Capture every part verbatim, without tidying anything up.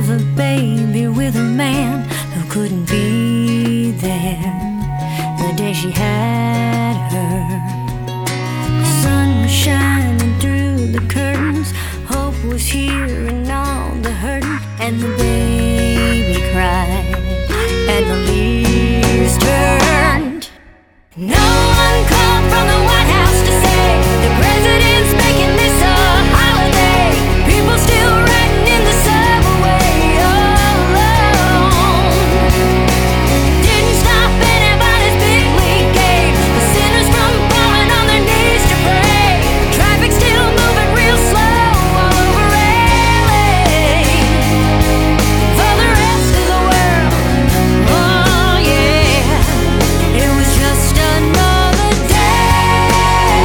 have a baby with a man who couldn't be there the day she had her. The sun was shining through the curtains, hope was here and all the hurting, and the baby cried and the leaves turned. No one called from the White House to say the president's making this a holiday. People still riding in the subway alone. Didn't stop anybody's big league game, the sinners from falling on their knees to pray. Traffic still moving real slow all over L A. For the rest of the world, oh yeah, it was just another day.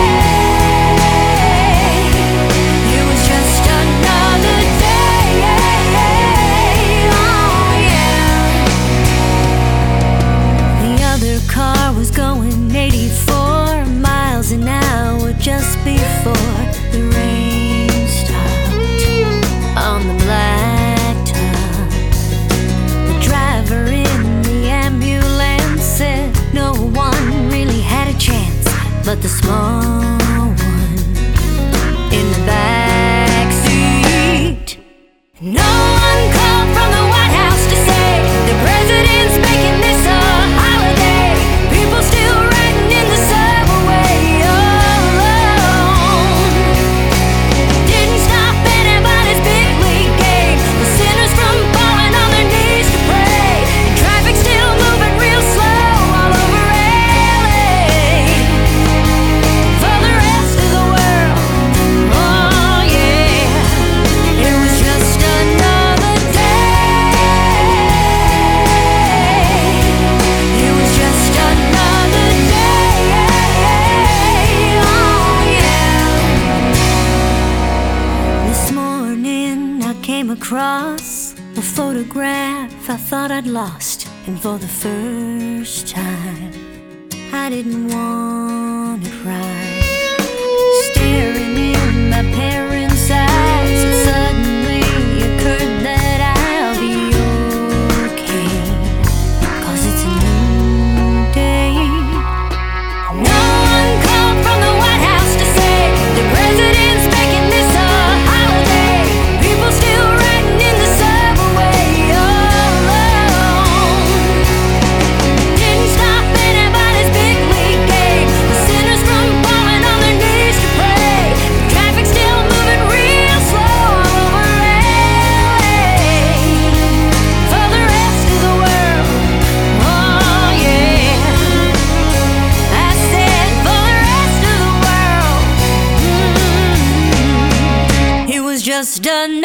It was just another day, oh yeah. The other car was going eighty-four miles an hour just before the rain stopped on the blacktop. The driver in the ambulance said no one really had a chance but the small one in the back seat. No one called from the White House to say the president's making this a holiday. People still riding in the subway alone. Didn't stop anybody's big league game, the sinners from falling on their knees to pray. And traffic still moving real slow all over L A. For the rest of the world, oh yeah, it was just another day. It was just another day, oh yeah. This morning I came across a photograph I thought I'd lost, and for the first time I didn't want to cry. Staring in my parents' eyes, it suddenly occurred that I'll be okay, 'cause it's a new day. No one called from the White House to say the president's making this a holiday. People still riding in the subway alone. Didn't stop anybody's big league game, the sinners from falling on their knees to pray. Traffic still moving real slow all over L A. For the rest of the world, oh yeah, I said for the rest of the world, mm, it was just another